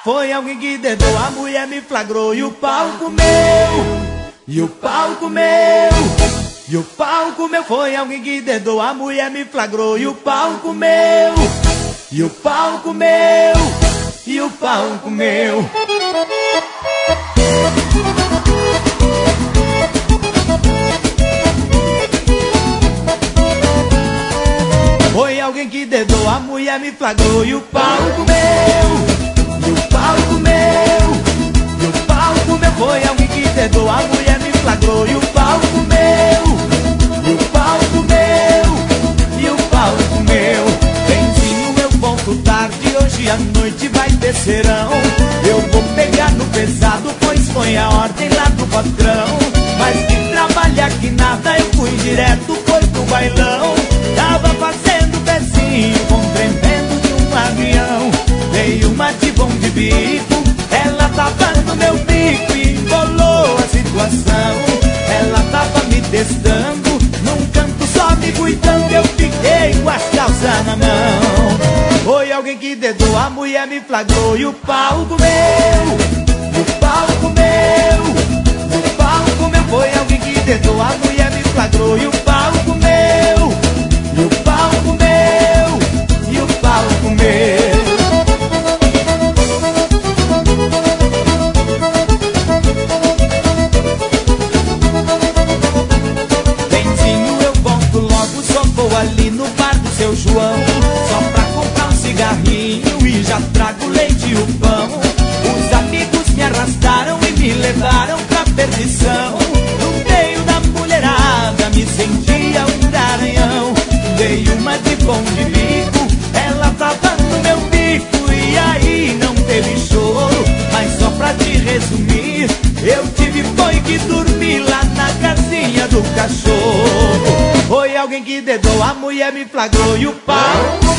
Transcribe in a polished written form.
Foi alguém que dedou, a mulher me flagrou e o pau comeu. E o pau comeu. E o pau comeu. Foi alguém que dedou, a mulher me flagrou e o pau comeu. E o pau comeu. E o pau comeu. Foi alguém que dedou, a mulher me flagrou e o pau comeu. E o pau comeu. E o pau comeu. Foi alguém que dedou, a mulher me flagrou e o pau comeu. E o pau comeu. E o pau comeu. Benzinho, eu volto tarde, hoje à noite vai ter serão. Eu vou pegar no pesado, pois foi a ordem lá do patrão. Mas que trabalhar que nada, eu fui direto, foi pro bailão. Tava fazendo pezinho com tremendo de um avião. Veio uma de bom de bico, ela tava no meu bico e embolou a situação. Ela tava me testando, num canto só me cuidando. Eu fiquei com as calças na mão. Foi alguém que dedou, a mulher me flagrou e o pau comeu. E o pau comeu. E o pau comeu. Foi alguém que dedou, a mulher me flagrou e o pau comeu. E o pau comeu. E o pau comeu. Benzinho, eu volto logo, só vou ali no bar do seu João, só pra comprar um cigarrinho e já trago leite e o pão. Os amigos me arrastaram e me levaram pra perdição. No meio da mulherada me sentia um garanhão. Veio uma de bom de bico, ela tava no meu bico e aí não teve choro. Mas só pra te resumir, eu tive foi que dormir lá na casinha do cachorro. Foi alguém que dedou, a mulher me flagrou e o pau